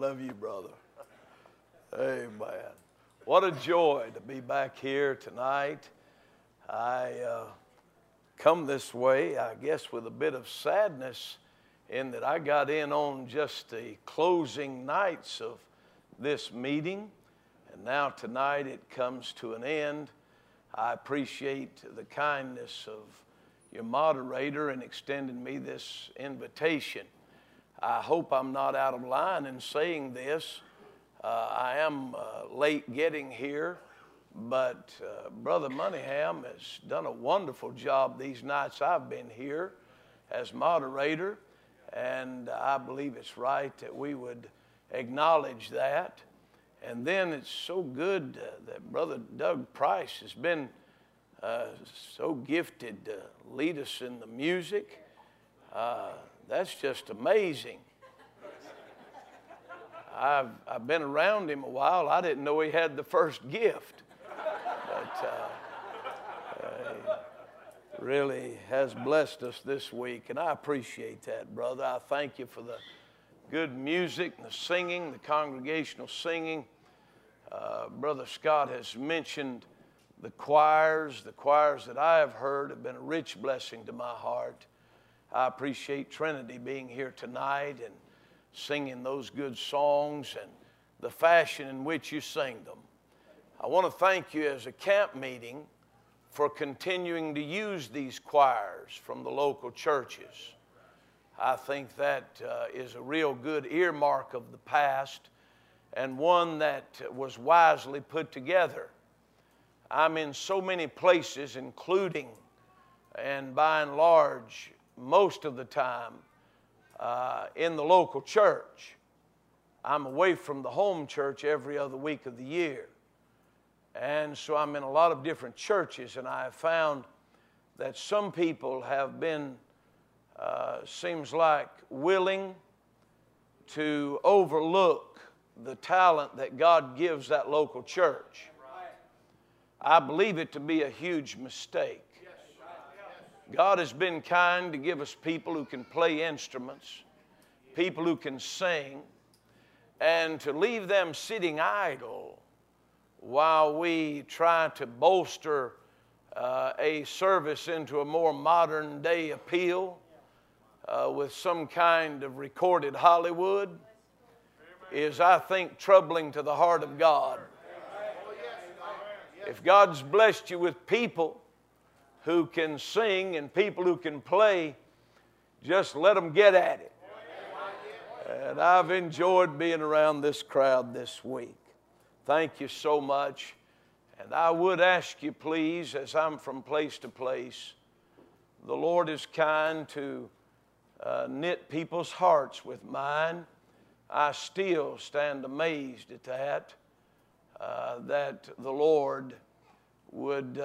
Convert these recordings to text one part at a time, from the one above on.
Love you, brother. Amen. What a joy to be back here tonight. I come this way, I guess, with a bit of sadness in that I got in on just the closing nights of this meeting, and now tonight it comes to an end. I appreciate the kindness of your moderator in extending me this invitation. I hope I'm not out of line in saying this. I am late getting here, but Brother Moneyham has done a wonderful job these nights I've been here as moderator, and I believe it's right that we would acknowledge that. And then it's so good that Brother Doug Price has been so gifted to lead us in the music. That's just amazing. I've been around him a while. I didn't know he had the first gift. But he really has blessed us this week, and I appreciate that, brother. I thank you for the good music and the singing, the congregational singing. Brother Scott has mentioned the choirs. The choirs that I have heard have been a rich blessing to my heart. I appreciate Trinity being here tonight and singing those good songs and the fashion in which you sing them. I want to thank you as a camp meeting for continuing to use these choirs from the local churches. I think that is a real good earmark of the past and one that was wisely put together. I'm in so many places, including and by and large, most of the time, in the local church. I'm away from the home church every other week of the year. And so I'm in a lot of different churches, and I have found that some people have been, seems like, willing to overlook the talent that God gives that local church. I believe it to be a huge mistake. God has been kind to give us people who can play instruments, people who can sing, and to leave them sitting idle while we try to bolster a service into a more modern day appeal with some kind of recorded Hollywood is, I think, troubling to the heart of God. If God's blessed you with people who can sing and people who can play, just let them get at it. And I've enjoyed being around this crowd this week. Thank you so much. And I would ask you, please, as I'm from place to place, the Lord is kind to knit people's hearts with mine. I still stand amazed at that, that the Lord would,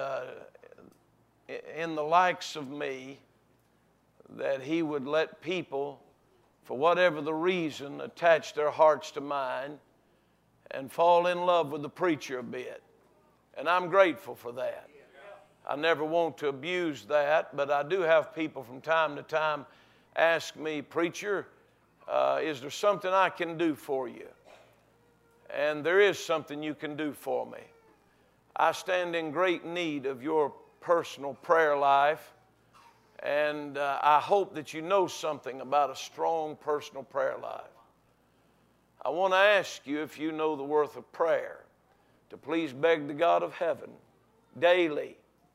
in the likes of me, that He would let people, for whatever the reason, attach their hearts to mine and fall in love with the preacher a bit. And I'm grateful for that. I never want to abuse that, but I do have people from time to time ask me, "Preacher, is there something I can do for you?" And there is something you can do for me. I stand in great need of your personal prayer life, and I hope that you know something about a strong personal prayer life. I want to ask you, if you know the worth of prayer, to please beg the God of heaven daily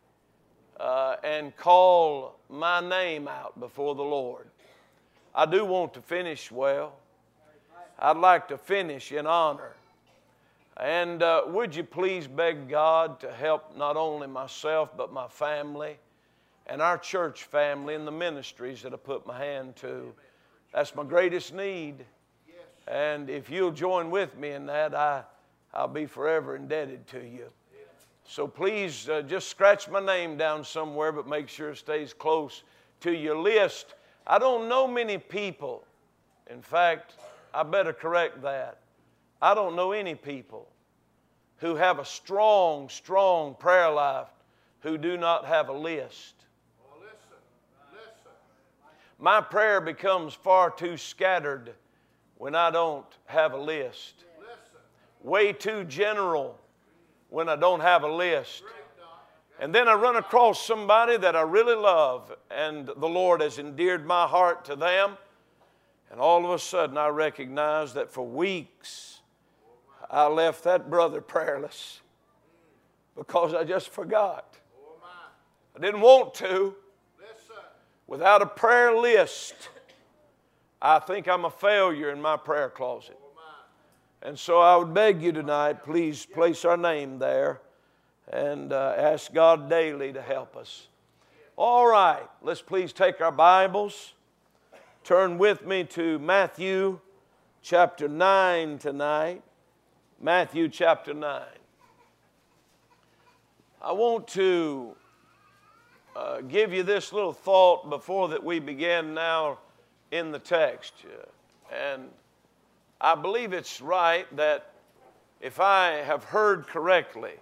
and call my name out before the Lord. I do want to finish well. I'd like to finish in honor. And would you please beg God to help not only myself but my family and our church family and the ministries that I put my hand to. That's my greatest need. And if you'll join with me in that, I'll be forever indebted to you. So please just scratch my name down somewhere, but make sure it stays close to your list. I don't know many people. In fact, I better correct that. I don't know any people who have a strong, strong prayer life who do not have a list. My prayer becomes far too scattered when I don't have a list. Way too general when I don't have a list. And then I run across somebody that I really love, and the Lord has endeared my heart to them. And all of a sudden I recognize that for weeks I left that brother prayerless because I just forgot. I didn't want to. Without a prayer list, I think I'm a failure in my prayer closet. And so I would beg you tonight, please place our name there and ask God daily to help us. All right, let's please take our Bibles. Turn with me to Matthew chapter 9 tonight. Matthew chapter 9. I want to give you this little thought before that we begin now in the text. And I believe it's right that if I have heard correctly,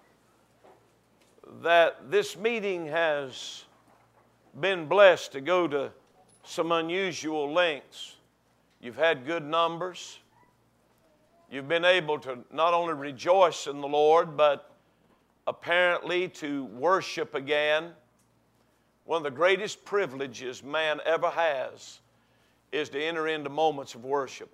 that this meeting has been blessed to go to some unusual lengths. You've had good numbers. You've been able to not only rejoice in the Lord, but apparently to worship again. One of the greatest privileges man ever has is to enter into moments of worship.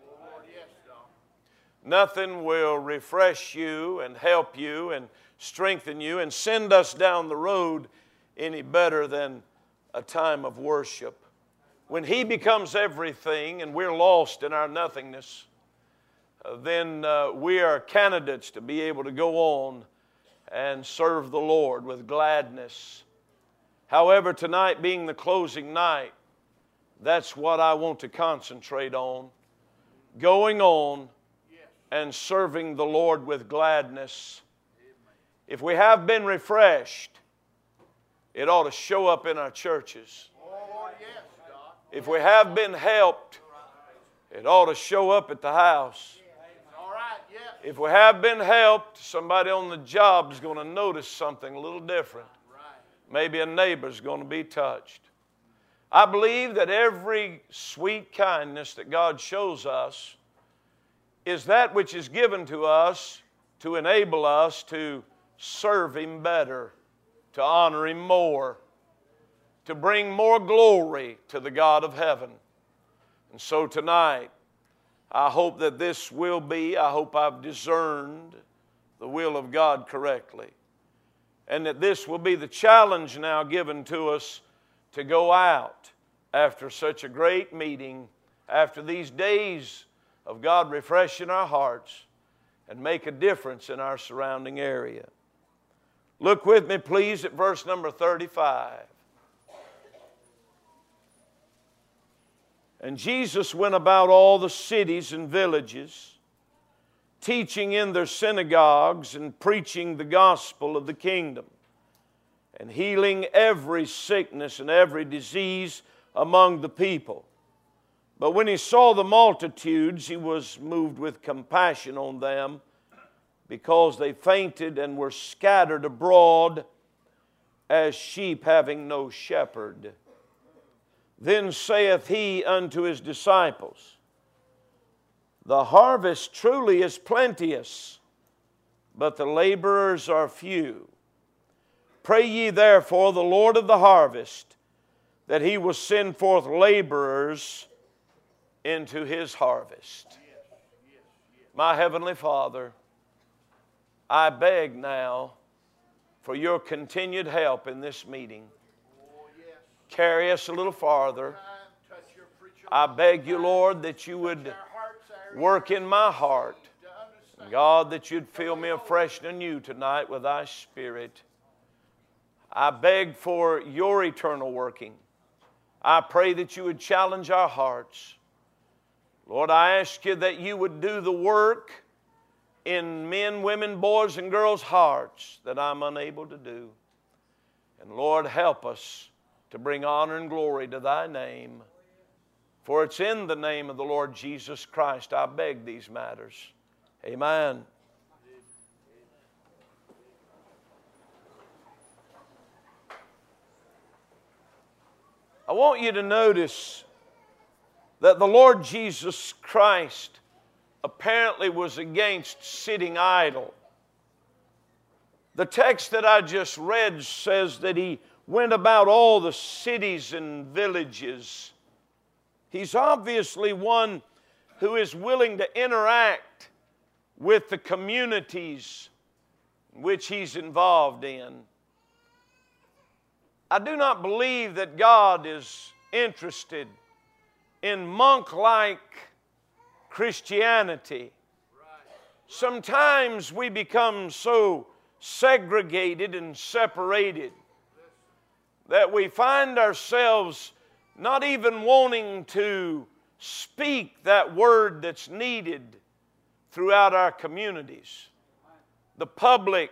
Nothing will refresh you and help you and strengthen you and send us down the road any better than a time of worship. When He becomes everything and we're lost in our nothingness, then we are candidates to be able to go on and serve the Lord with gladness. However, tonight being the closing night, that's what I want to concentrate on. Going on and serving the Lord with gladness. If we have been refreshed, it ought to show up in our churches. If we have been helped, it ought to show up at the house. If we have been helped, somebody on the job is going to notice something a little different. Maybe a neighbor's going to be touched. I believe that every sweet kindness that God shows us is that which is given to us to enable us to serve Him better, to honor Him more, to bring more glory to the God of heaven. And so tonight, I hope that this will be, I hope I've discerned the will of God correctly. And that this will be the challenge now given to us to go out after such a great meeting, after these days of God refreshing our hearts, and make a difference in our surrounding area. Look with me, please, at verse number 35. And Jesus went about all the cities and villages, teaching in their synagogues and preaching the gospel of the kingdom, and healing every sickness and every disease among the people. But when He saw the multitudes, He was moved with compassion on them, because they fainted and were scattered abroad as sheep having no shepherd. Then saith He unto His disciples, The harvest truly is plenteous, but the laborers are few. Pray ye therefore the Lord of the harvest, that He will send forth laborers into His harvest. My Heavenly Father, I beg now for Your continued help in this meeting. Carry us a little farther. I beg You, Lord, that You would work in my heart. God, that You'd fill me afresh and anew tonight with Thy Spirit. I beg for Your eternal working. I pray that You would challenge our hearts. Lord, I ask You that You would do the work in men, women, boys, and girls' hearts that I'm unable to do. And Lord, help us to bring honor and glory to Thy name. For it's in the name of the Lord Jesus Christ I beg these matters. Amen. I want you to notice that the Lord Jesus Christ apparently was against sitting idle. The text that I just read says that He went about all the cities and villages. He's obviously one who is willing to interact with the communities which He's involved in. I do not believe that God is interested in monk-like Christianity. Sometimes we become so segregated and separated that we find ourselves not even wanting to speak that word that's needed throughout our communities. The public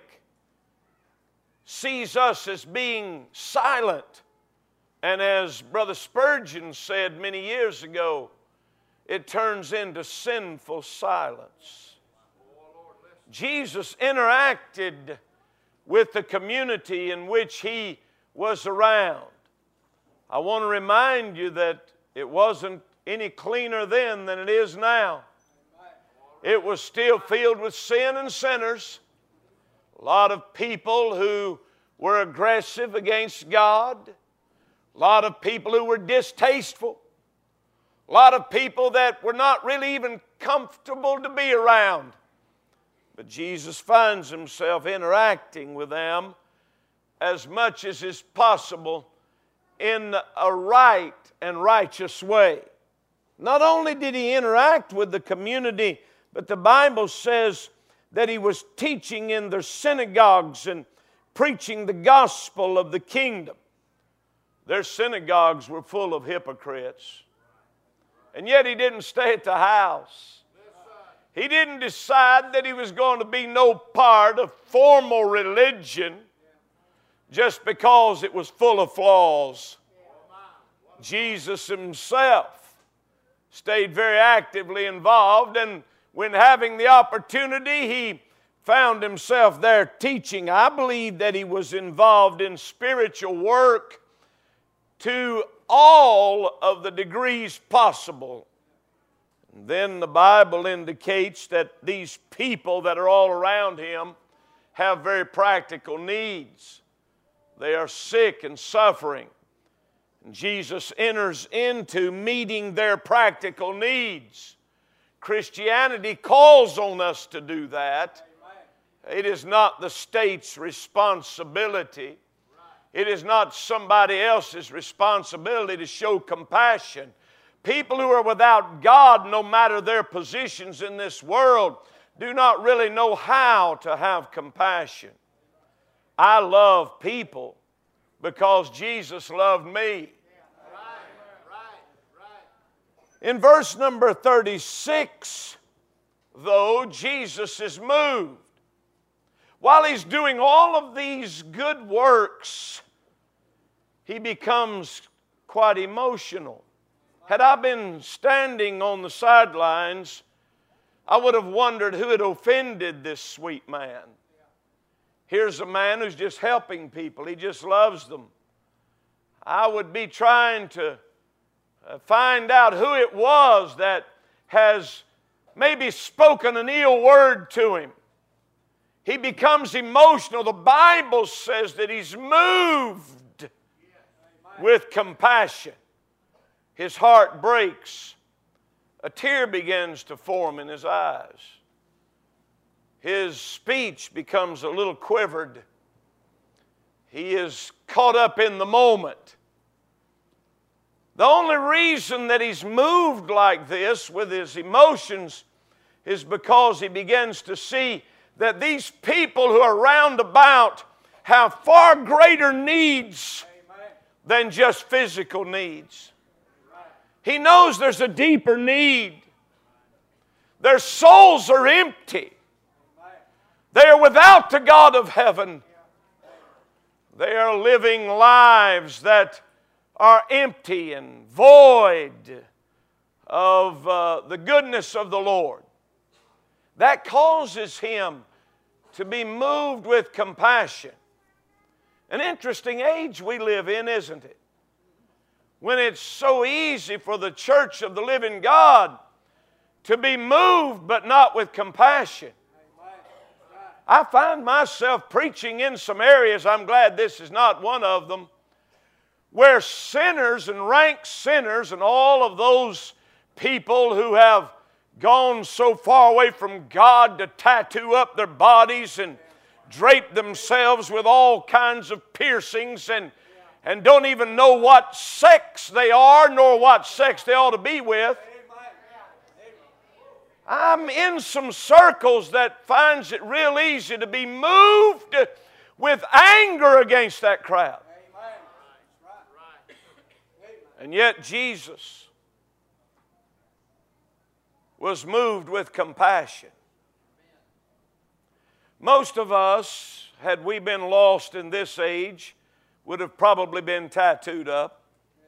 sees us as being silent. And as Brother Spurgeon said many years ago, it turns into sinful silence. Jesus interacted with the community in which He was around. I want to remind you that it wasn't any cleaner then than it is now. It was still filled with sin and sinners. A lot of people who were aggressive against God. A lot of people who were distasteful. A lot of people that were not really even comfortable to be around. But Jesus finds Himself interacting with them as much as is possible in a right and righteous way. Not only did He interact with the community, but the Bible says that He was teaching in their synagogues and preaching the gospel of the kingdom. Their synagogues were full of hypocrites. And yet He didn't stay at the house. He didn't decide that He was going to be no part of formal religion just because it was full of flaws. Jesus Himself stayed very actively involved, and when having the opportunity, He found Himself there teaching. I believe that He was involved in spiritual work to all of the degrees possible. And then the Bible indicates that these people that are all around Him have very practical needs. They are sick and suffering. And Jesus enters into meeting their practical needs. Christianity calls on us to do that. It is not the state's responsibility. It is not somebody else's responsibility to show compassion. People who are without God, no matter their positions in this world, do not really know how to have compassion. I love people because Jesus loved me. In verse number 36, though, Jesus is moved. While He's doing all of these good works, He becomes quite emotional. Had I been standing on the sidelines, I would have wondered who had offended this sweet man. Here's a man who's just helping people. He just loves them. I would be trying to find out who it was that has maybe spoken an ill word to him. He becomes emotional. The Bible says that he's moved with compassion. His heart breaks. A tear begins to form in his eyes. His speech becomes a little quivered. He is caught up in the moment. The only reason that he's moved like this with his emotions is because he begins to see that these people who are round about have far greater needs than just physical needs. He knows there's a deeper need. Their souls are empty. They are without the God of heaven. They are living lives that are empty and void of the goodness of the Lord. That causes him to be moved with compassion. An interesting age we live in, isn't it? when it's so easy for the church of the living God to be moved but not with compassion. I find myself preaching in some areas, I'm glad this is not one of them, where sinners and rank sinners and all of those people who have gone so far away from God to tattoo up their bodies and drape themselves with all kinds of piercings and don't even know what sex they are nor what sex they ought to be with. I'm in some circles that finds it real easy to be moved with anger against that crowd. And yet Jesus was moved with compassion. Most of us, had we been lost in this age, would have probably been tattooed up.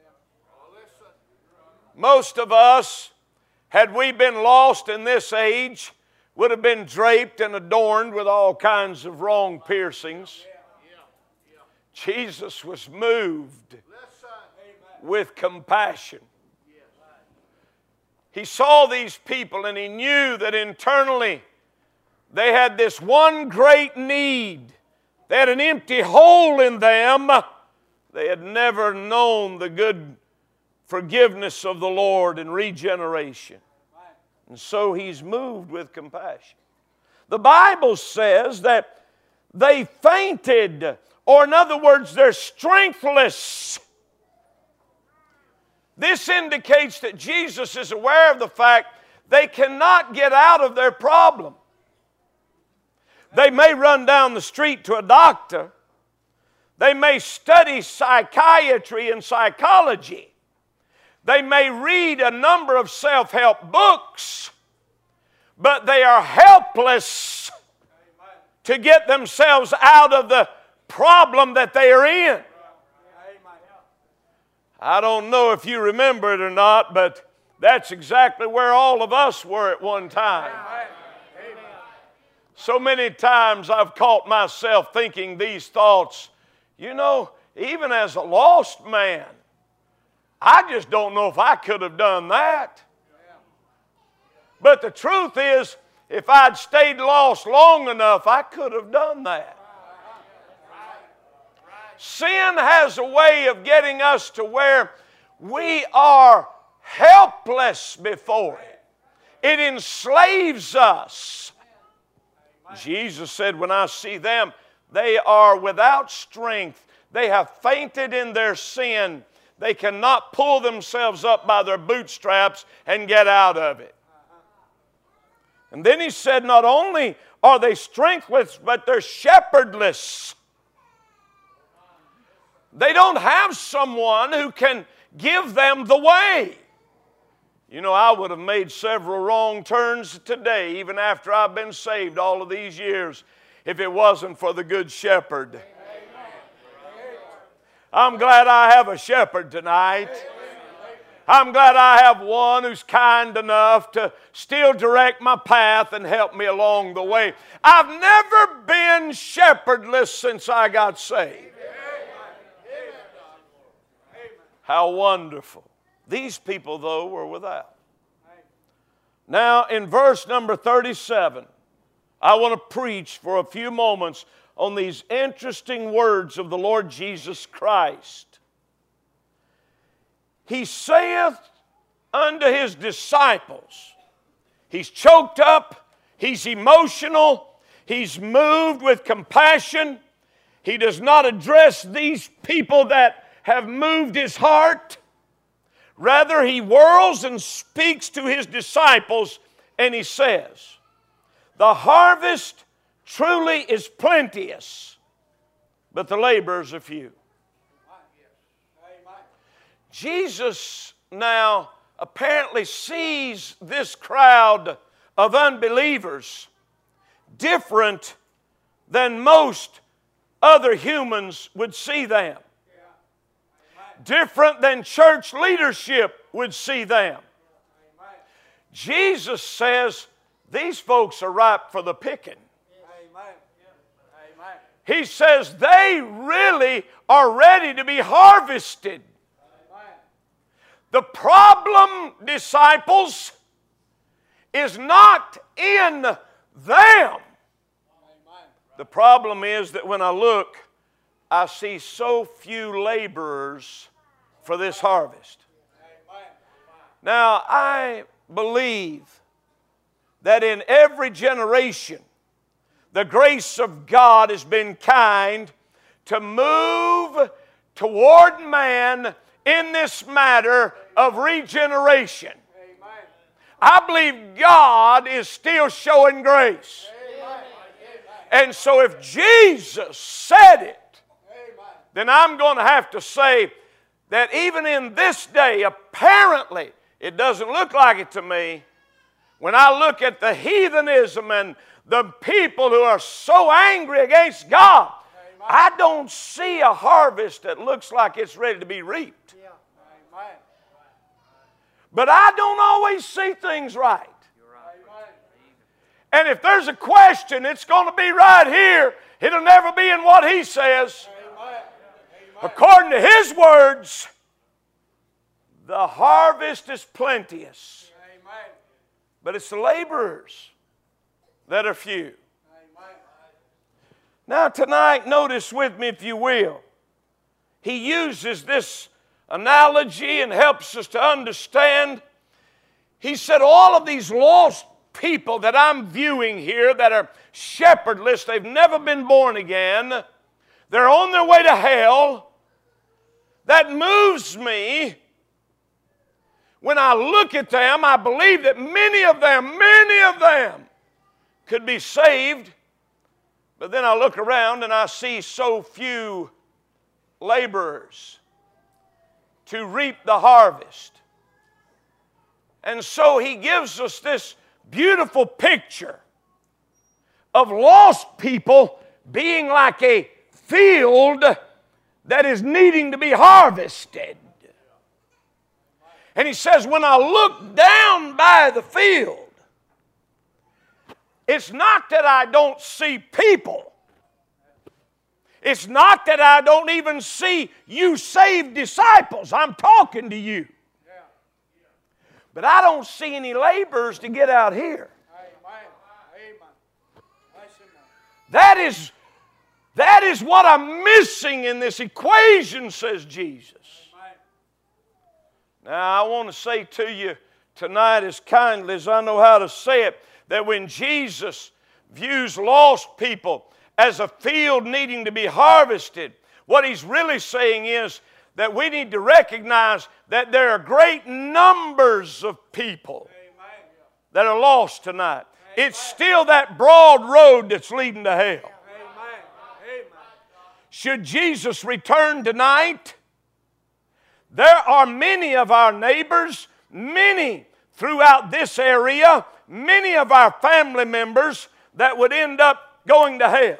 Most of us, had we been lost in this age, would have been draped and adorned with all kinds of wrong piercings. Jesus was moved with compassion. He saw these people and He knew that internally they had this one great need. They had an empty hole in them. They had never known the good forgiveness of the Lord and regeneration. And so He's moved with compassion. The Bible says that they fainted, or in other words, they're strengthless. This indicates that Jesus is aware of the fact they cannot get out of their problem. They may run down the street to a doctor. They may study psychiatry and psychology. They may read a number of self-help books, but they are helpless to get themselves out of the problem that they are in. I don't know if you remember it or not, but that's exactly where all of us were at one time. So many times I've caught myself thinking these thoughts, you know, even as a lost man, I just don't know if I could have done that. But the truth is, if I'd stayed lost long enough, I could have done that. Sin has a way of getting us to where we are helpless before it. It enslaves us. Jesus said, when I see them, they are without strength. They have fainted in their sin. They cannot pull themselves up by their bootstraps and get out of it. And then He said, not only are they strengthless, but they're shepherdless. They don't have someone who can give them the way. You know, I would have made several wrong turns today, even after I've been saved all of these years, if it wasn't for the Good Shepherd. I'm glad I have a shepherd tonight. I'm glad I have one who's kind enough to still direct my path and help me along the way. I've never been shepherdless since I got saved. How wonderful. These people, though, were without. Now, in verse number 37, I want to preach for a few moments on these interesting words of the Lord Jesus Christ. He saith unto His disciples, He's choked up, He's emotional, He's moved with compassion. He does not address these people that have moved His heart. Rather, He whirls and speaks to His disciples, and He says, the harvest truly is plenteous, but the laborers are few. Jesus now apparently sees this crowd of unbelievers different than most other humans would see them. Different than church leadership would see them. Jesus says, these folks are ripe for the picking. He says they really are ready to be harvested. The problem, disciples, is not in them. The problem is that when I look, I see so few laborers for this harvest. Now, I believe that in every generation, the grace of God has been kind to move toward man in this matter of regeneration. I believe God is still showing grace. And so if Jesus said it, then I'm going to have to say that even in this day, apparently, it doesn't look like it to me. When I look at the heathenism and the people who are so angry against God, I don't see a harvest that looks like it's ready to be reaped. But I don't always see things right. And if there's a question, it's going to be right here. It'll never be in what he says. According to his words, the harvest is plenteous. But it's the laborers that are few. Now tonight, notice with me if you will, he uses this analogy and helps us to understand. He said all of these lost people that I'm viewing here that are shepherdless, they've never been born again, they're on their way to hell. That moves me. When I look at them, I believe that many of them could be saved. But then I look around and I see so few laborers to reap the harvest. And so he gives us this beautiful picture of lost people being like a field that is needing to be harvested. And he says, when I look down by the field, it's not that I don't see people. It's not that I don't even see you saved disciples. I'm talking to you. But I don't see any laborers to get out here. That is what I'm missing in this equation, says Jesus. Now, I want to say to you tonight as kindly as I know how to say it, that when Jesus views lost people as a field needing to be harvested, what he's really saying is that we need to recognize that there are great numbers of people that are lost tonight. It's still that broad road that's leading to hell. Should Jesus return tonight, there are many of our neighbors, many throughout this area, many of our family members that would end up going to hell.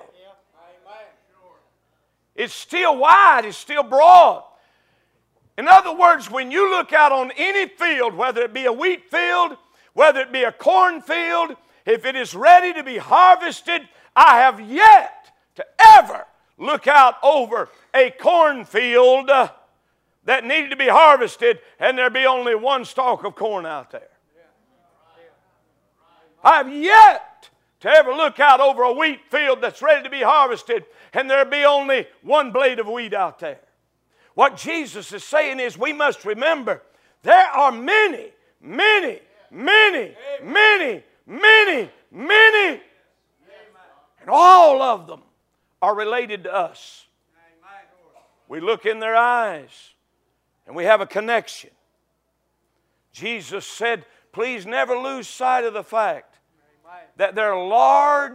It's still wide, it's still broad. In other words, when you look out on any field, whether it be a wheat field, whether it be a corn field, if it is ready to be harvested, I have yet to ever look out over a cornfield that needed to be harvested and there be only one stalk of corn out there. I have yet to ever look out over a wheat field that's ready to be harvested and there be only one blade of wheat out there. What Jesus is saying is we must remember there are many, and all of them are related to us. We look in their eyes and we have a connection. Jesus said, please never lose sight of the fact that there are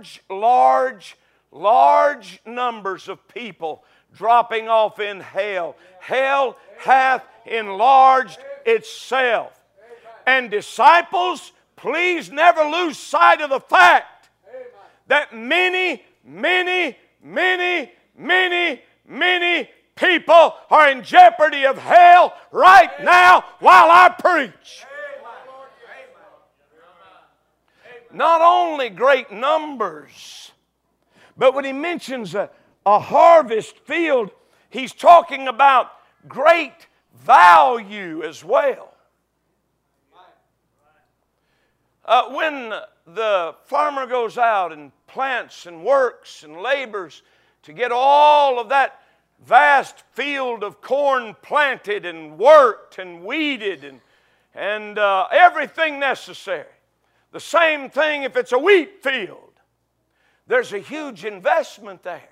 large numbers of people dropping off in hell. Hell hath enlarged itself. And disciples, please never lose sight of the fact that many people are in jeopardy of hell right now while I preach. Not only great numbers, but when he mentions a harvest field, he's talking about great value as well. When the farmer goes out and plants and works and labors to get all of that vast field of corn planted and worked and weeded and everything necessary. The same thing if it's a wheat field. There's a huge investment there.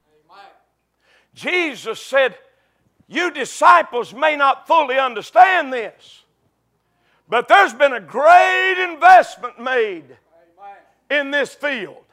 Jesus said, you disciples may not fully understand this, but there's been a great investment made in this field.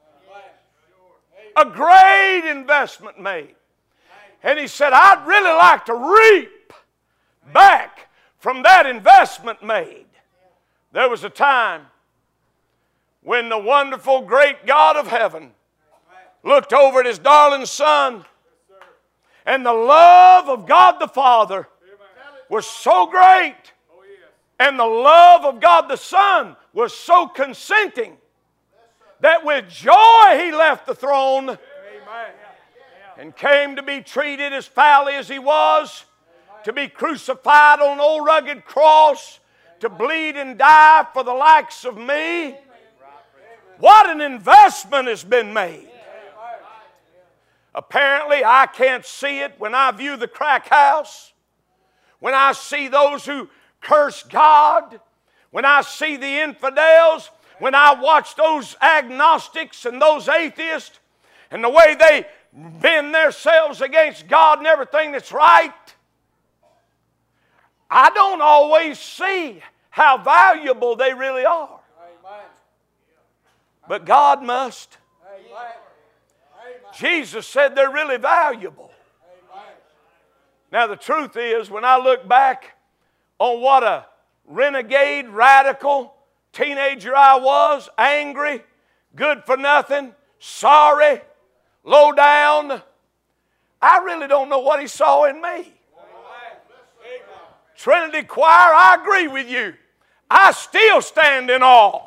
A great investment made. And he said, I'd really like to reap back from that investment made. There was a time when the wonderful great God of heaven looked over at His darling Son, and the love of God the Father was so great, and the love of God the Son was so consenting, that with joy He left the throne and came to be treated as foully as He was, to be crucified on an old rugged cross, to bleed and die for the likes of me. What an investment has been made. Apparently, I can't see it when I view the crack house, when I see those who curse God, when I see the infidels, when I watch those agnostics and those atheists and the way they bend themselves against God and everything that's right. I don't always see how valuable they really are. But God must. Jesus said they're really valuable. Now the truth is, when I look back on what a renegade, radical teenager I was, angry, good for nothing, sorry, low down, I really don't know what He saw in me. Trinity Choir, I agree with you. I still stand in awe.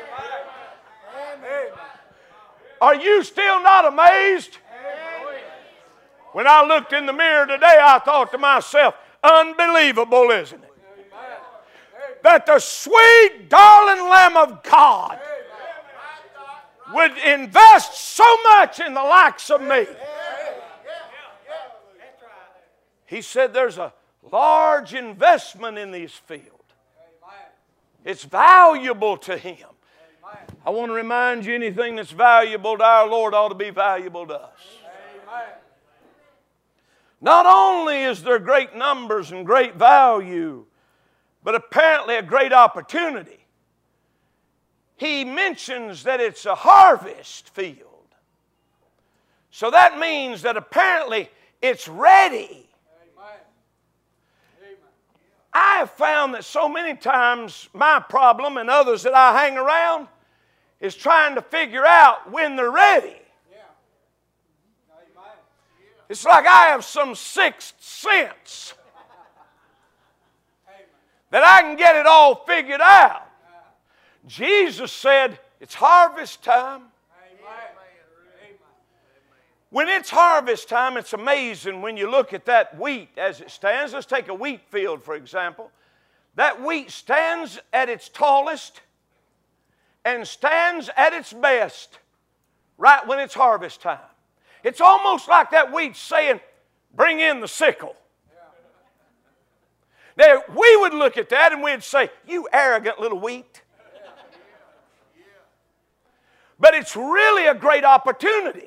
Are you still not amazed? When I looked in the mirror today, I thought to myself, unbelievable, isn't it? That the sweet, darling Lamb of God would invest so much in the likes of me. He said there's a large investment in this field. It's valuable to Him. I want to remind you, anything that's valuable to our Lord ought to be valuable to us. Not only is there great numbers and great value, but apparently a great opportunity. He mentions that it's a harvest field. So that means that apparently it's ready. I have found that so many times my problem and others that I hang around is trying to figure out when they're ready. It's like I have some sixth sense that I can get it all figured out. Jesus said, it's harvest time. When it's harvest time, it's amazing when you look at that wheat as it stands. Let's take a wheat field, for example. That wheat stands at its tallest and stands at its best right when it's harvest time. It's almost like that wheat saying, bring in the sickle. Now, we would look at that and we'd say, you arrogant little wheat. But it's really a great opportunity.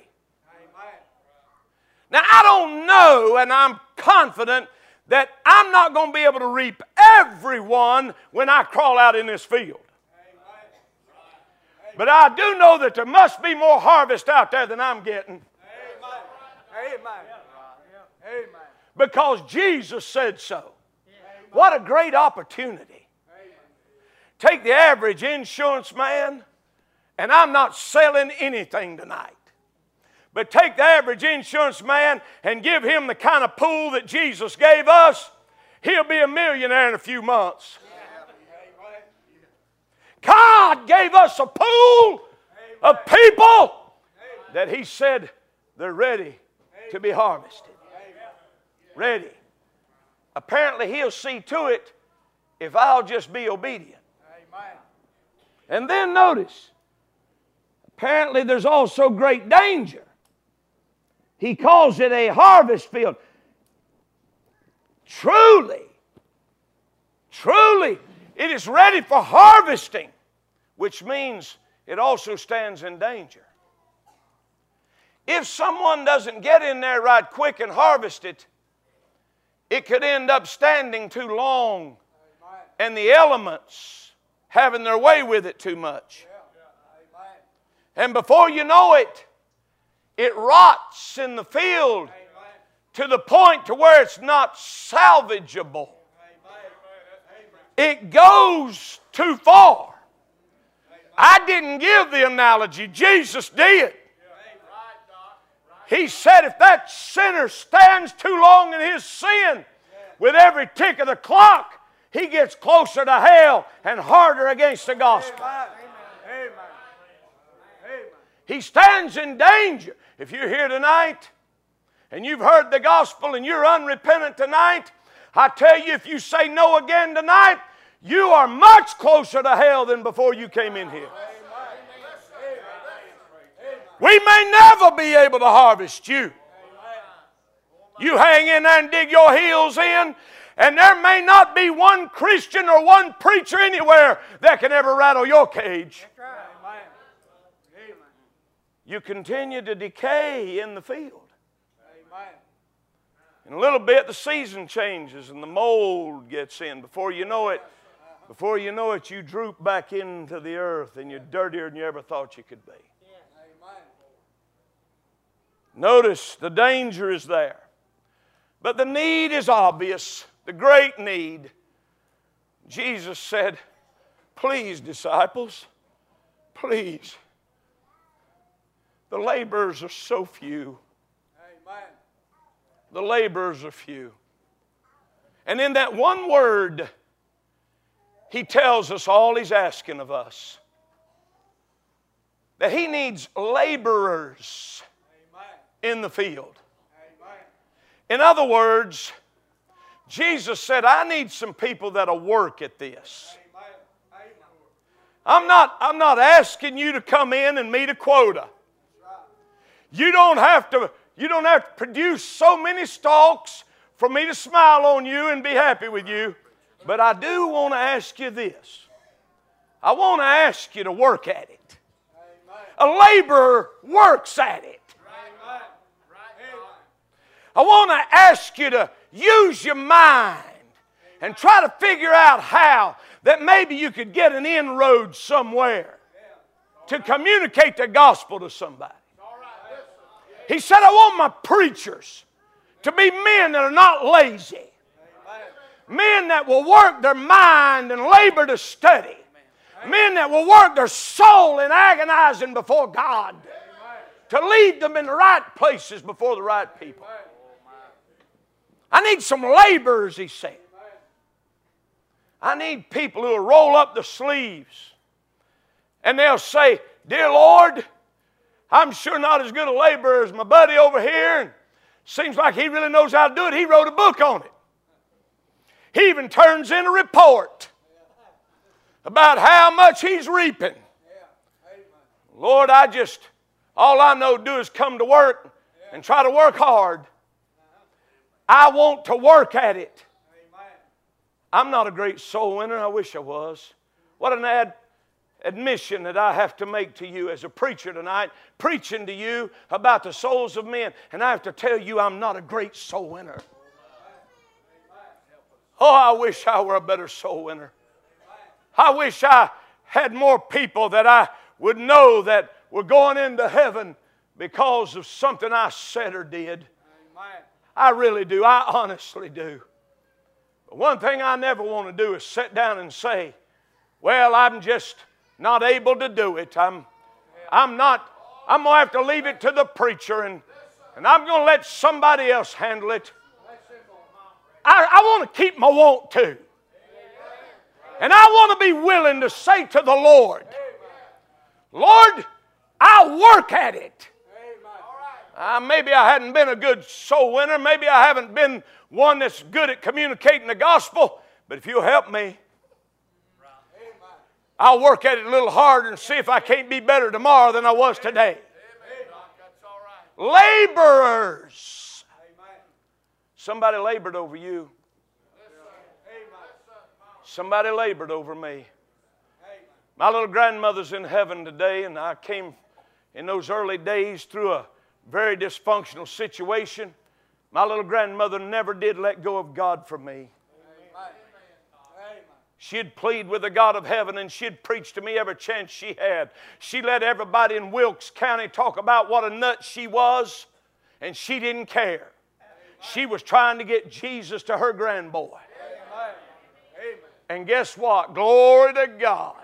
Now, I don't know, and I'm confident that I'm not going to be able to reap everyone when I crawl out in this field. But I do know that there must be more harvest out there than I'm getting. Because Jesus said so. What a great opportunity. Take the average insurance man, and I'm not selling anything tonight. But take the average insurance man and give him the kind of pool that Jesus gave us, he'll be a millionaire in a few months. God gave us a pool of people that He said they're ready to be harvested. Ready. apparently He'll see to it if I'll just be obedient. Amen. And then notice, apparently there's also great danger. He calls it a harvest field. Truly, it is ready for harvesting, which means it also stands in danger. If someone doesn't get in there right quick and harvest it, it could end up standing too long and the elements having their way with it too much. And before you know it, it rots in the field to the point to where it's not salvageable. It goes too far. I didn't give the analogy. Jesus did. He said if that sinner stands too long in his sin, with every tick of the clock, he gets closer to hell and harder against the gospel. He stands in danger. If you're here tonight and you've heard the gospel and you're unrepentant tonight, I tell you, if you say no again tonight, you are much closer to hell than before you came in here. We may never be able to harvest you. You hang in there and dig your heels in, and there may not be one Christian or one preacher anywhere that can ever rattle your cage. You continue to decay in the field. In a little bit, the season changes and the mold gets in. Before you know it, you droop back into the earth and you're dirtier than you ever thought you could be. Notice the danger is there. But the need is obvious, the great need. Jesus said, please, disciples, please. The laborers are so few. Amen. The laborers are few. And in that one word, He tells us all He's asking of us. That He needs laborers in the field. Amen. In other words, Jesus said, I need some people that'll work at this. Amen. I'm not asking you to come in and meet a quota. You don't have to produce so many stalks for me to smile on you and be happy with you. But I do want to ask you this. I want to ask you to work at it. A laborer works at it. I want to ask you to use your mind and try to figure out how that maybe you could get an inroad somewhere to communicate the gospel to somebody. He said, I want my preachers to be men that are not lazy. Men that will work their mind and labor to study. Men that will work their soul in agonizing before God. To lead them in the right places before the right people. I need some laborers, He said. I need people who will roll up the sleeves. And they'll say, dear Lord, I'm sure not as good a laborer as my buddy over here. And seems like he really knows how to do it. He wrote a book on it. He even turns in a report about how much he's reaping. Lord, all I know to do is come to work and try to work hard. I want to work at it. I'm not a great soul winner. I wish I was. What an admission that I have to make to you as a preacher tonight, preaching to you about the souls of men. And I have to tell you, I'm not a great soul winner. Oh, I wish I were a better soul winner. I wish I had more people that I would know that were going into heaven because of something I said or did. I really do. I honestly do. But one thing I never want to do is sit down and say, well, I'm just not able to do it. I'm going to have to leave it to the preacher and I'm going to let somebody else handle it. I want to keep my want to. And I want to be willing to say to the Lord, Lord, I'll work at it. Maybe I hadn't been a good soul winner. Maybe I haven't been one that's good at communicating the gospel. But if you'll help me, I'll work at it a little harder and see if I can't be better tomorrow than I was today. Laborers. Somebody labored over you. Somebody labored over me. My little grandmother's in heaven today, and I came in those early days through a very dysfunctional situation. My little grandmother never did let go of God for me. She'd plead with the God of heaven, and she'd preach to me every chance she had. She let everybody in Wilkes County talk about what a nut she was, and she didn't care. She was trying to get Jesus to her grandboy. And guess what? Glory to God.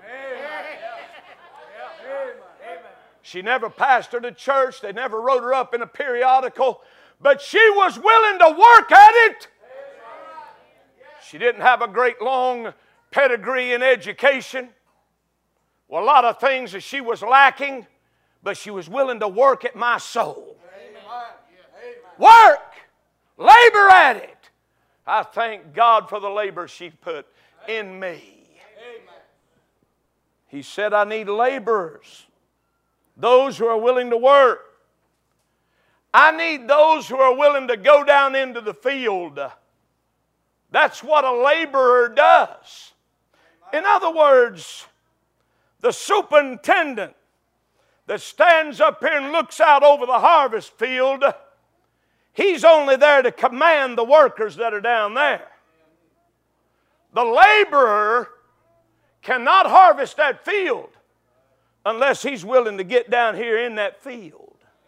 She never pastored a church. They never wrote her up in a periodical. But she was willing to work at it. She didn't have a great long pedigree in education. Well, a lot of things that she was lacking, but she was willing to work at my soul. Work! Labor at it! I thank God for the labor she put in me. He said, I need laborers. Those who are willing to work. I need those who are willing to go down into the field. That's what a laborer does. In other words, the superintendent that stands up here and looks out over the harvest field, he's only there to command the workers that are down there. The laborer cannot harvest that field unless he's willing to get down here in that field.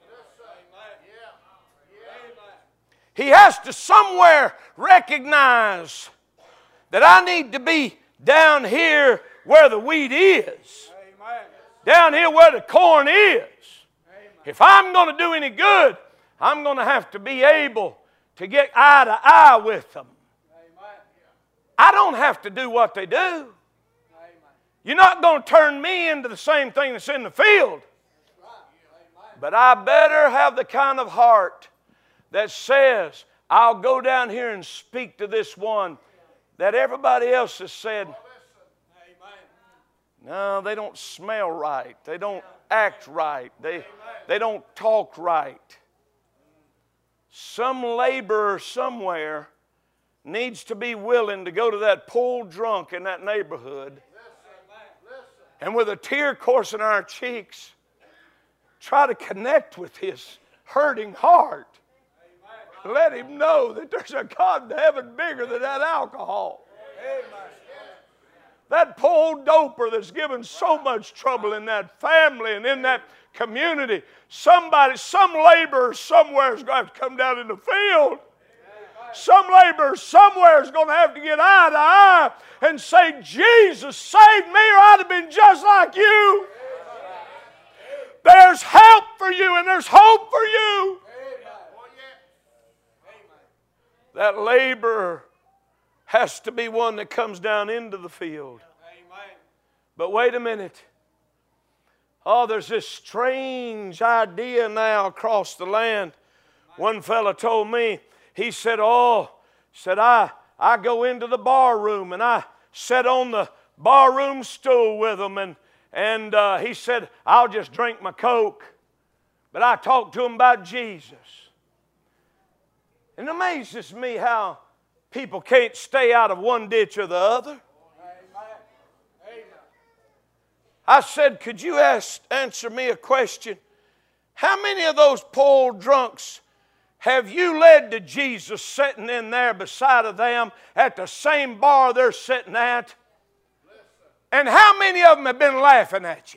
He has to somewhere recognize that I need to be down here where the wheat is. Down here where the corn is. If I'm going to do any good, I'm going to have to be able to get eye to eye with them. I don't have to do what they do. You're not going to turn me into the same thing that's in the field. But I better have the kind of heart that says, I'll go down here and speak to this one that everybody else has said, no, they don't smell right. They don't act right. They don't talk right. Some laborer somewhere needs to be willing to go to that poor drunk in that neighborhood and with a tear coursing our cheeks, try to connect with his hurting heart. Let him know that there's a God in heaven bigger than that alcohol. That poor doper that's given so much trouble in that family and in that community. Some laborer somewhere is going to have to come down in the field. Some laborer somewhere is going to have to get eye to eye and say, Jesus saved me, or I'd have been just like you. There's help for you and there's hope for you. That laborer has to be one that comes down into the field. But wait a minute. Oh, there's this strange idea now across the land. One fella told me, he said, I go into the bar room and I sit on the bar room stool with them, and he said, I'll just drink my Coke. But I talk to them about Jesus. And it amazes me how people can't stay out of one ditch or the other. I said, could you answer me a question? How many of those poor drunks have you led to Jesus sitting in there beside of them at the same bar they're sitting at? And how many of them have been laughing at you?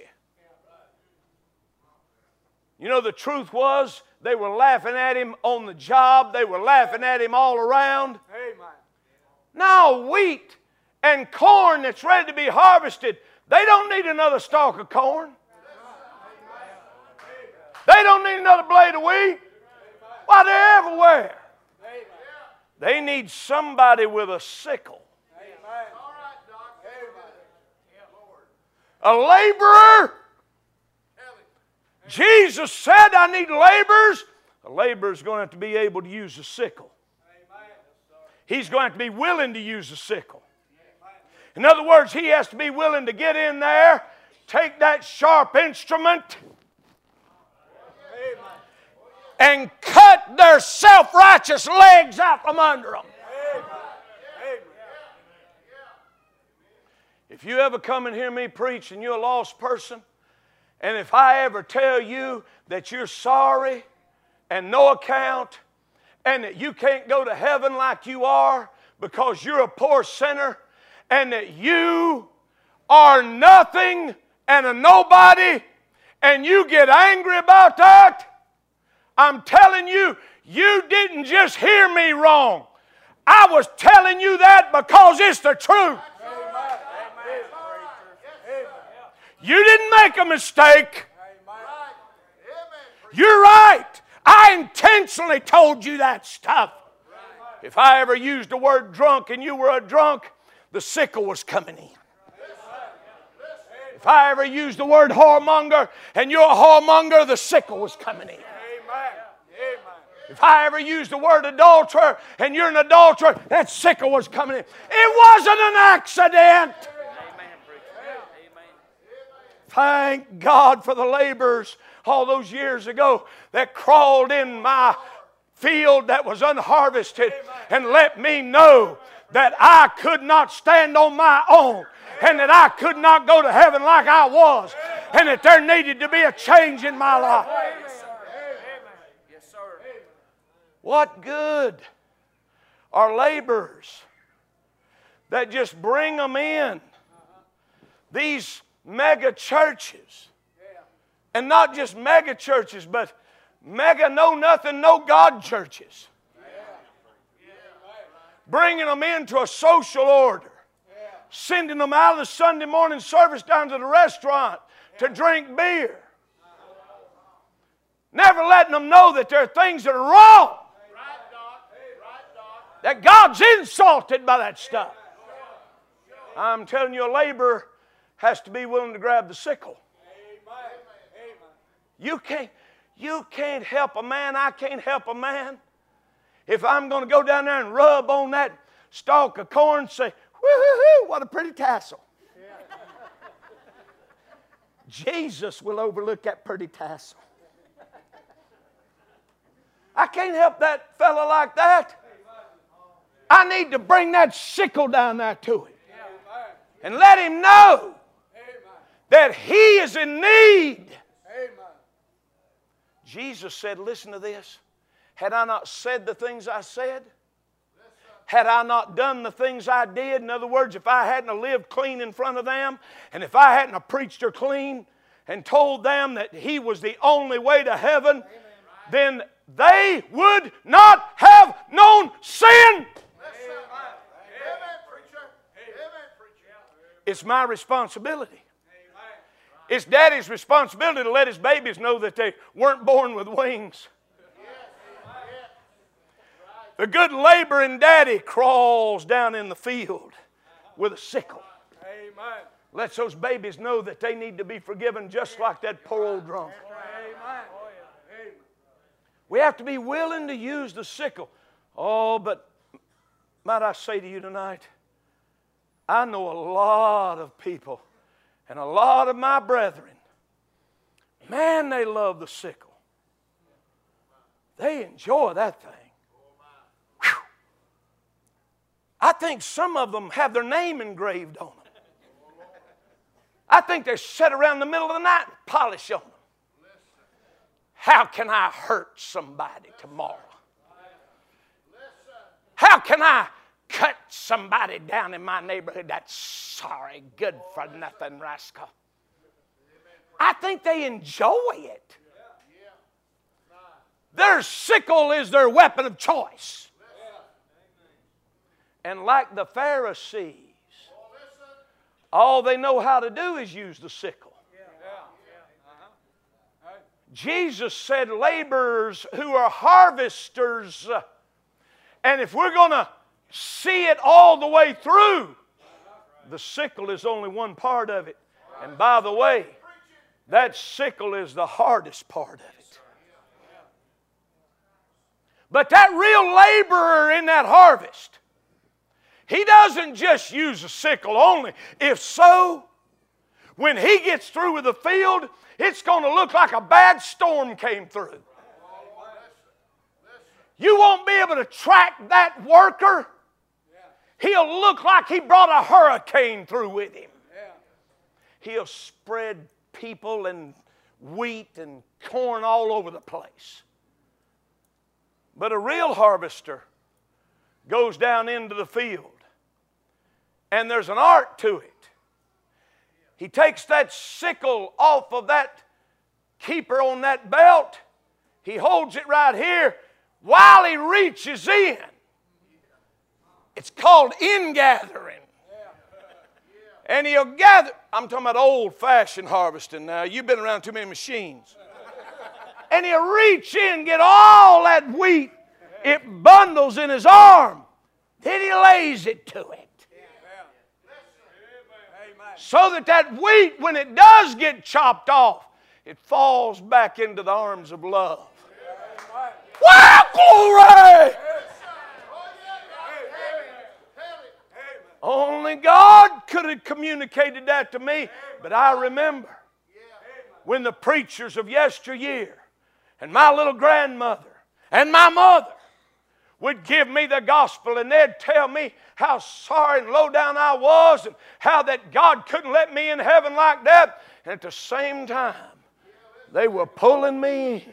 You know, the truth was, they were laughing at him on the job. They were laughing at him all around. Amen. Now, wheat and corn that's ready to be harvested, they don't need another stalk of corn. They don't need another blade of wheat. Why, they're everywhere. They need somebody with a sickle. A laborer. Jesus said, I need laborers. A laborer is going to have to be able to use a sickle. He's going to have to be willing to use a sickle. In other words, he has to be willing to get in there, take that sharp instrument, and cut their self-righteous legs out from under them. If you ever come and hear me preach and you're a lost person, and if I ever tell you that you're sorry and no account, and that you can't go to heaven like you are because you're a poor sinner, and that you are nothing and a nobody, and you get angry about that, I'm telling you, you didn't just hear me wrong. I was telling you that because it's the truth. You didn't make a mistake. You're right. I intentionally told you that stuff. If I ever used the word drunk and you were a drunk, the sickle was coming in. If I ever used the word whoremonger and you're a whoremonger, the sickle was coming in. If I ever used the word adulterer and you're an adulterer, that sickle was coming in. It wasn't an accident. Thank God for the laborers all those years ago that crawled in my field that was unharvested and let me know that I could not stand on my own and that I could not go to heaven like I was and that there needed to be a change in my life. What good are laborers that just bring them in these mega churches? And not just mega churches, but mega know-nothing, no-God churches. Bringing them into a social order. Sending them out of the Sunday morning service down to the restaurant to drink beer. Never letting them know that there are things that are wrong. That God's insulted by that stuff. I'm telling you, a laborer has to be willing to grab the sickle. You can't help a man. I can't help a man. If I'm going to go down there and rub on that stalk of corn and say, woo-hoo-hoo, what a pretty tassel. Jesus will overlook that pretty tassel. I can't help that fella like that. I need to bring that sickle down there to him and let him know that he is in need. Jesus said, listen to this. Had I not said the things I said, had I not done the things I did, in other words, if I hadn't lived clean in front of them, and if I hadn't preached her clean and told them that He was the only way to heaven, then they would not have known sin. It's my responsibility. It's Daddy's responsibility to let his babies know that they weren't born with wings. The good laboring daddy crawls down in the field with a sickle. Lets those babies know that they need to be forgiven just like that poor old drunk. We have to be willing to use the sickle. Oh, but might I say to you tonight, I know a lot of people and a lot of my brethren, man, they love the sickle. They enjoy that thing. Whew. I think some of them have their name engraved on them. I think they sit around the middle of the night and polish on them. How can I hurt somebody tomorrow? How can I cut somebody down in my neighborhood, that sorry, good-for-nothing rascal? I think they enjoy it. Their sickle is their weapon of choice. And like the Pharisees, all they know how to do is use the sickle. Jesus said laborers who are harvesters. And if we're going to see it all the way through, the sickle is only one part of it. And by the way, that sickle is the hardest part of it. But that real laborer in that harvest, he doesn't just use a sickle only. If so, when he gets through with the field, it's going to look like a bad storm came through. You won't be able to track that worker. He'll look like he brought a hurricane through with him. He'll spread people and wheat and corn all over the place. But a real harvester goes down into the field, and there's an art to it. He takes that sickle off of that keeper on that belt. He holds it right here while he reaches in. It's called ingathering. And he'll gather. I'm talking about old-fashioned harvesting now. You've been around too many machines. And he'll reach in, get all that wheat. It bundles in his arm. Then he lays it to it. So that that wheat, when it does get chopped off, it falls back into the arms of love. Wow, glory! Only God could have communicated that to me. But I remember when the preachers of yesteryear and my little grandmother and my mother would give me the gospel, and they'd tell me how sorry and low down I was and how that God couldn't let me in heaven like that. And at the same time, they were pulling me in.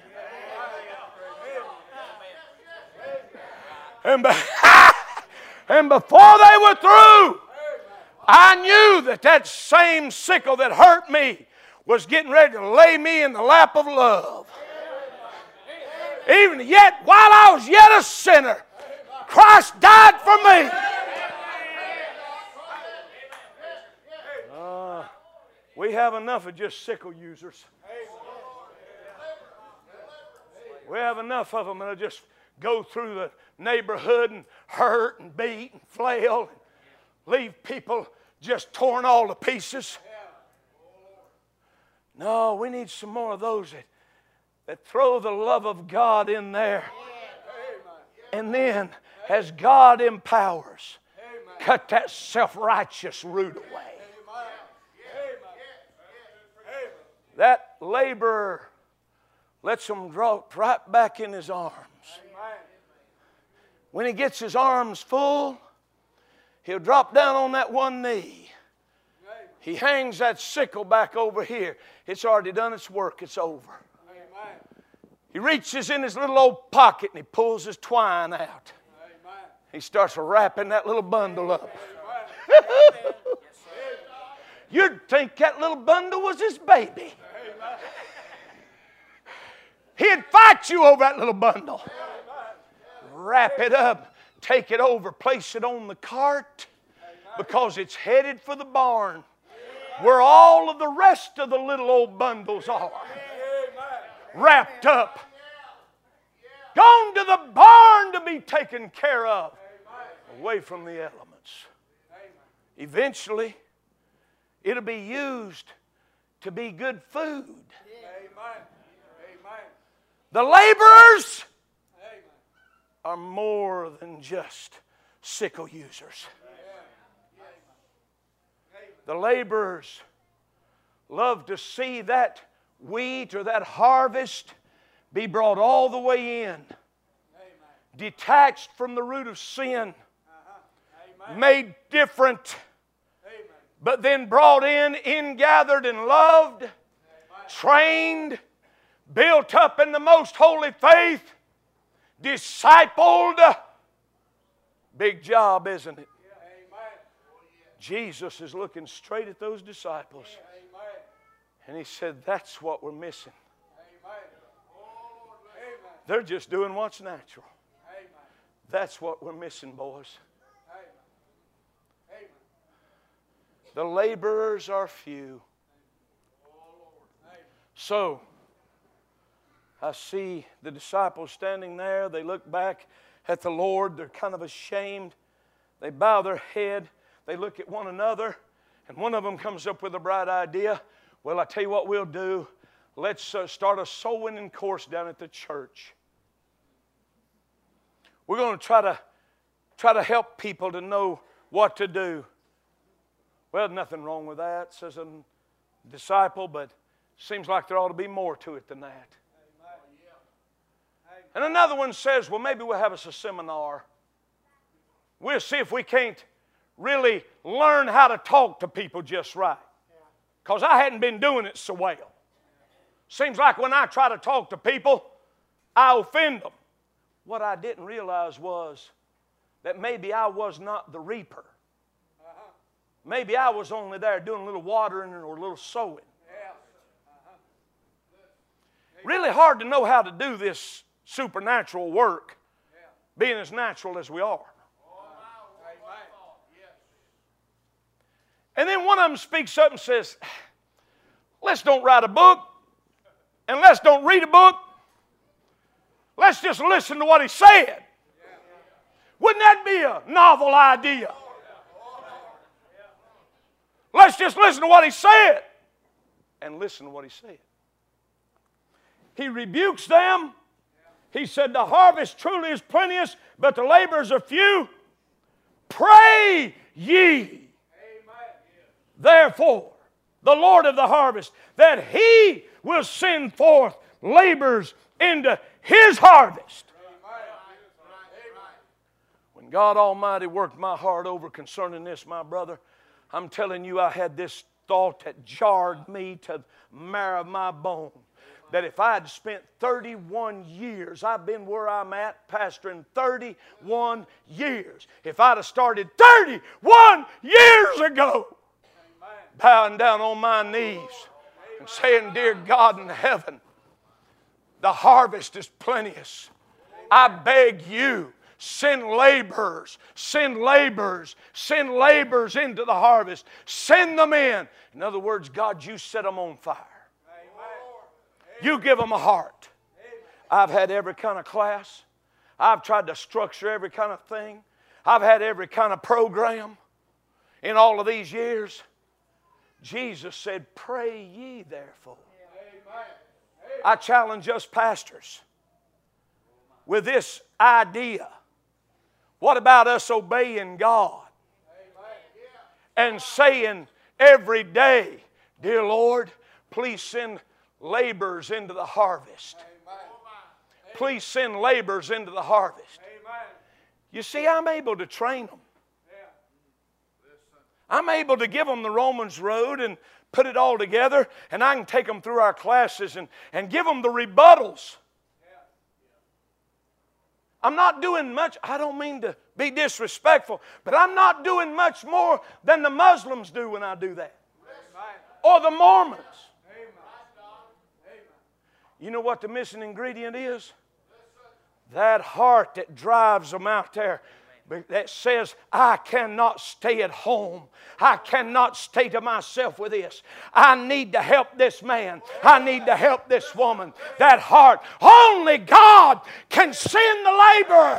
And before they were through, I knew that that same sickle that hurt me was getting ready to lay me in the lap of love. Even yet, while I was yet a sinner, Christ died for me. We have enough of just sickle users. We have enough of them that'll just go through the neighborhood and hurt and beat and flail and leave people just torn all to pieces. No, we need some more of those that throw the love of God in there. And then, as God empowers, cut that self-righteous root away. That laborer lets him drop right back in his arms. When he gets his arms full, he'll drop down on that one knee. He hangs that sickle back over here. It's already done its work. It's over. He reaches in his little old pocket and he pulls his twine out. He starts wrapping that little bundle up. You'd think that little bundle was his baby. He'd fight you over that little bundle. Wrap it up, take it over, place it on the cart, because it's headed for the barn where all of the rest of the little old bundles are. Wrapped up, gone to the barn to be taken care of, away from the elements. Eventually, it'll be used to be good food. The laborers are more than just sickle users. The laborers love to see that wheat or that harvest be brought all the way in, detached from the root of sin, made different, but then brought in, gathered and loved, trained, built up in the most holy faith, discipled. Big job, isn't it? Jesus is looking straight at those disciples. And he said, that's what we're missing. They're just doing what's natural. That's what we're missing, boys. The laborers are few. So, I see the disciples standing there. They look back at the Lord. They're kind of ashamed. They bow their head. They look at one another. And one of them comes up with a bright idea. Well, I tell you what we'll do. Let's start a soul winning course down at the church. We're going to try to help people to know what to do. Well, nothing wrong with that, says a disciple, but seems like there ought to be more to it than that. And another one says, well, maybe we'll have us a seminar. We'll see if we can't really learn how to talk to people just right. Because I hadn't been doing it so well. Seems like when I try to talk to people, I offend them. What I didn't realize was that maybe I was not the reaper. Maybe I was only there doing a little watering or a little sowing. Really hard to know how to do this supernatural work, being as natural as we are. And then one of them speaks up and says, let's don't write a book, and let's don't read a book. Let's just listen to what he said. Wouldn't that be a novel idea? Let's just listen to what he said. And listen to what he said. He rebukes them. He said, the harvest truly is plenteous, but the laborers are few. Pray ye, therefore, the Lord of the harvest, that He will send forth laborers into His harvest. When God Almighty worked my heart over concerning this, my brother, I'm telling you, I had this thought that jarred me to the marrow of my bone. That if I had spent 31 years, I've been where I'm at, pastoring 31 years. If I'd have started 31 years ago, bowing down on my knees and saying, dear God in heaven, the harvest is plenteous. I beg you, send laborers, send laborers, send laborers into the harvest. Send them in. In other words, God, you set them on fire. You give them a heart. I've had every kind of class. I've tried to structure every kind of thing. I've had every kind of program in all of these years. Jesus said, pray ye therefore. I challenge us pastors with this idea. What about us obeying God and saying every day, dear Lord, please send laborers into the harvest. Please send laborers into the harvest. You see, I'm able to train them. I'm able to give them the Romans road and put it all together, and I can take them through our classes and give them the rebuttals. I'm not doing much. I don't mean to be disrespectful, but I'm not doing much more than the Muslims do when I do that. Or the Mormons. You know what the missing ingredient is? That heart that drives them out there, that says, I cannot stay at home. I cannot stay to myself with this. I need to help this man. I need to help this woman. That heart. Only God can send the laborer.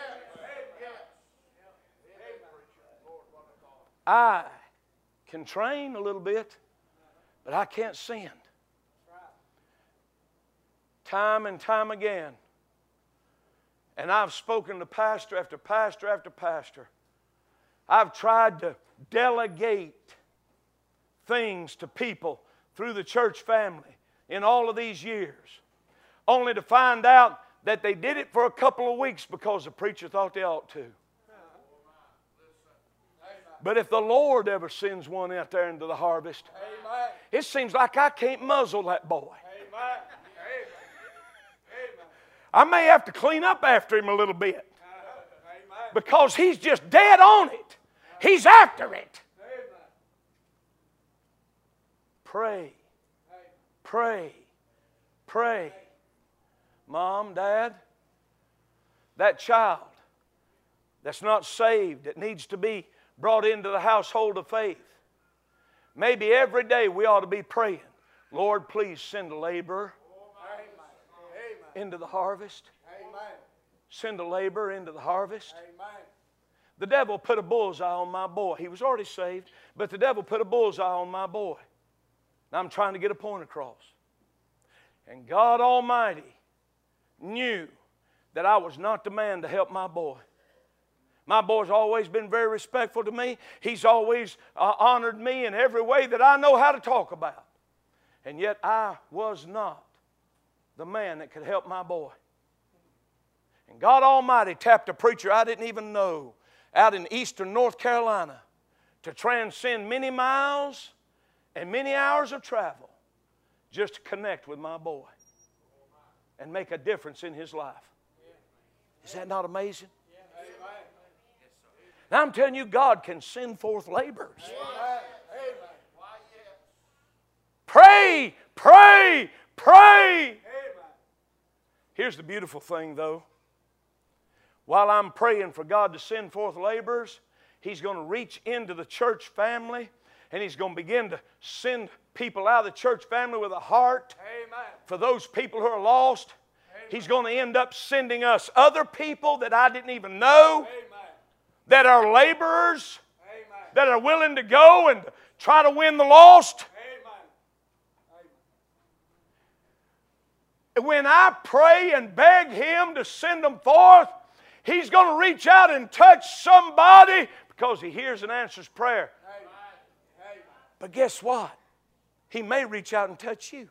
I can train a little bit, but I can't send. Time and time again. And I've spoken to pastor after pastor after pastor. I've tried to delegate things to people through the church family in all of these years, only to find out that they did it for a couple of weeks because the preacher thought they ought to. But if the Lord ever sends one out there into the harvest, it seems like I can't muzzle that boy. I may have to clean up after him a little bit because he's just dead on it. He's after it. Pray. Pray. Pray. Mom, Dad, that child that's not saved, that needs to be brought into the household of faith, maybe every day we ought to be praying, Lord, please send a laborer into the harvest. Send a laborer into the harvest. The devil put a bullseye on my boy. He was already saved, but the devil put a bullseye on my boy. Now I'm trying to get a point across. And God Almighty knew that I was not the man to help my boy. My boy's always been very respectful to me. He's always honored me in every way that I know how to talk about. And yet I was not the man that could help my boy. And God Almighty tapped a preacher I didn't even know out in eastern North Carolina to transcend many miles and many hours of travel just to connect with my boy and make a difference in his life. Is that not amazing? Now I'm telling you, God can send forth laborers. Pray, pray, pray. Here's the beautiful thing, though. While I'm praying for God to send forth laborers, He's going to reach into the church family and He's going to begin to send people out of the church family with a heart for those people who are lost. He's going to end up sending us other people that I didn't even know, that are laborers, that are willing to go and try to win the lost. When I pray and beg Him to send them forth, He's going to reach out and touch somebody because He hears and answers prayer. But guess what? He may reach out and touch you.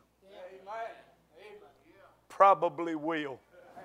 Probably will.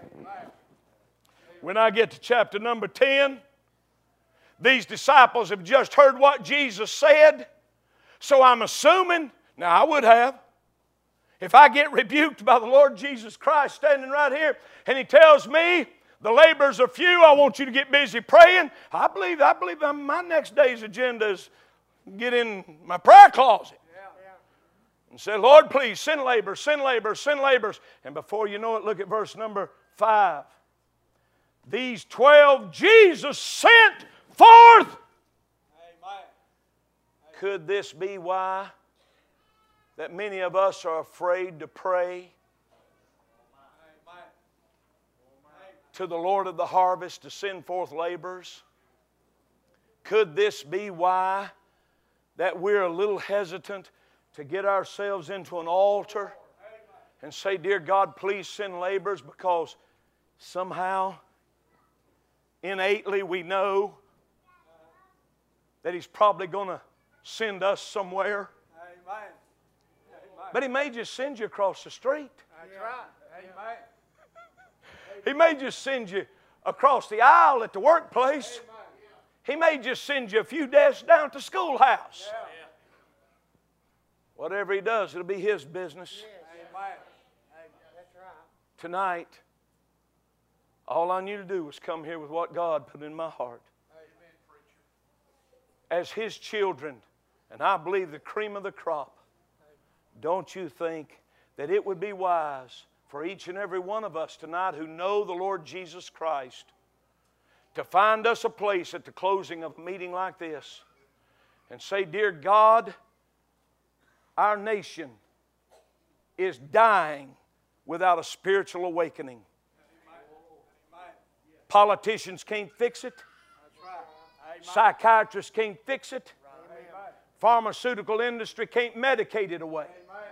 When I get to chapter number 10, these disciples have just heard what Jesus said. So I'm assuming, now I would have, if I get rebuked by the Lord Jesus Christ standing right here and He tells me the laborers are few, I want you to get busy praying, I believe my next day's agenda is get in my prayer closet and say, Lord, please send laborers, send laborers, send laborers. And before you know it, look at verse number 5. These 12 Jesus sent forth. Amen. Could this be why that many of us are afraid to pray to the Lord of the harvest to send forth laborers? Could this be why that we're a little hesitant to get ourselves into an altar and say, dear God, please send laborers, because somehow, innately, we know that He's probably going to send us somewhere. Amen. But He may just send you across the street. That's right. Amen. He may just send you across the aisle at the workplace. Amen. He may just send you a few desks down at the schoolhouse. Yeah. Whatever He does, it'll be His business. Yes. Amen. That's right. Tonight, all I need to do was come here with what God put in my heart. As His children, and I believe the cream of the crop, don't you think that it would be wise for each and every one of us tonight who know the Lord Jesus Christ to find us a place at the closing of a meeting like this and say, dear God, our nation is dying without a spiritual awakening. Politicians can't fix it. Psychiatrists can't fix it. Pharmaceutical industry can't medicate it away.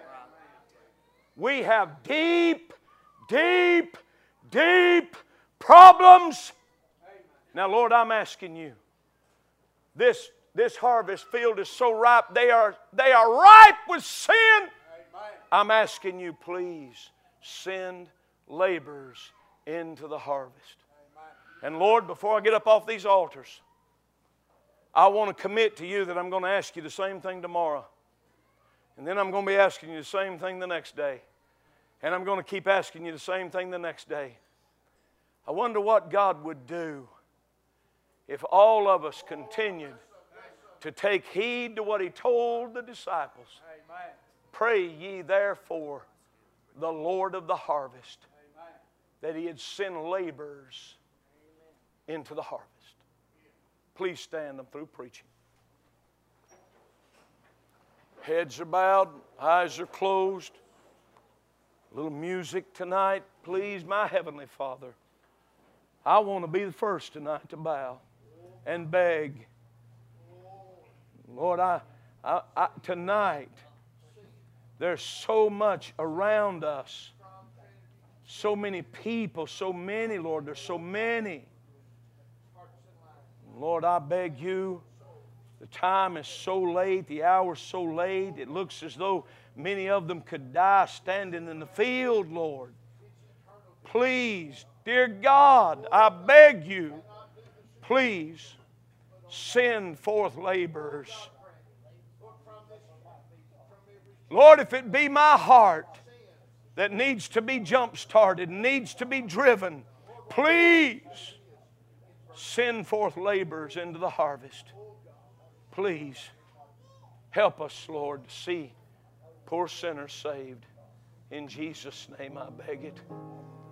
We have deep, deep, deep problems. Now, Lord, I'm asking you, this harvest field is so ripe, they are ripe with sin. I'm asking you, please send laborers into the harvest. And Lord, before I get up off these altars, I want to commit to you that I'm going to ask you the same thing tomorrow. And then I'm going to be asking you the same thing the next day. And I'm going to keep asking you the same thing the next day. I wonder what God would do if all of us continued to take heed to what He told the disciples. Amen. Pray ye therefore the Lord of the harvest, amen, that He had sent laborers into the harvest. Please stand. I'm through preaching. Heads are bowed, eyes are closed. A little music tonight, please, my Heavenly Father. I want to be the first tonight to bow and beg. Lord, tonight, there's so much around us, So many people, so many, Lord, there's so many. Lord, I beg you, the time is so late, the hour is so late, it looks as though many of them could die standing in the field, Lord. Please, dear God, I beg you, please send forth laborers. Lord, if it be my heart that needs to be jump-started, needs to be driven, please send forth laborers into the harvest. Please help us, Lord, to see poor sinners saved. In Jesus' name I beg it.